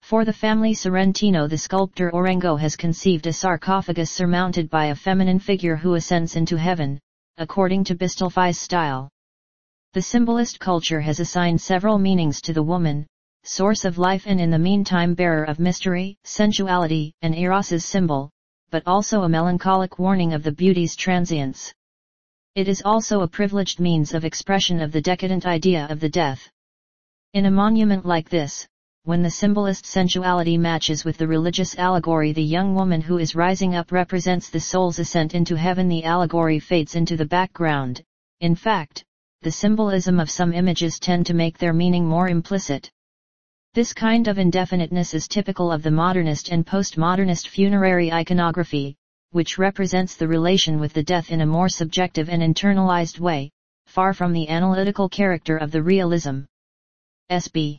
For the family Sorrentino, the sculptor Orengo has conceived a sarcophagus surmounted by a feminine figure who ascends into heaven, according to Bistolfi's style. The symbolist culture has assigned several meanings to the woman, source of life and in the meantime bearer of mystery, sensuality, and Eros's symbol, but also a melancholic warning of the beauty's transience. It is also a privileged means of expression of the decadent idea of the death. In a monument like this, when the symbolist sensuality matches with the religious allegory, the young woman who is rising up represents the soul's ascent into heaven. The allegory fades into the background. In fact, the symbolism of some images tend to make their meaning more implicit. This kind of indefiniteness is typical of the modernist and postmodernist funerary iconography, which represents the relation with the death in a more subjective and internalized way, far from the analytical character of the realism. S.B.